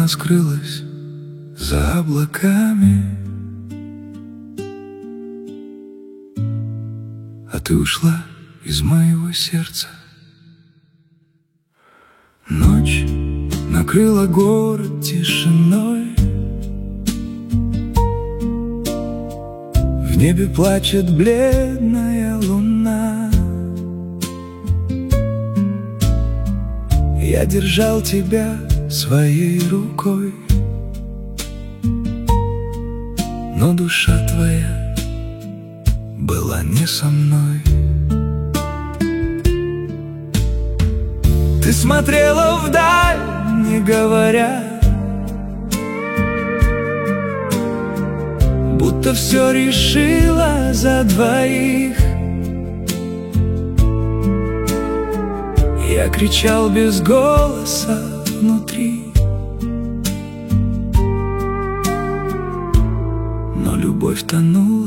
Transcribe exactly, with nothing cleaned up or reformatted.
Она скрылась за облаками, а ты ушла из моего сердца. Ночь накрыла город тишиной, в небе плачет бледная луна. Я держал тебя своей рукой, но душа твоя была не со мной. Ты смотрела вдаль, не говоря, будто все решила за двоих. Я кричал без голоса внутри, но любовь тонула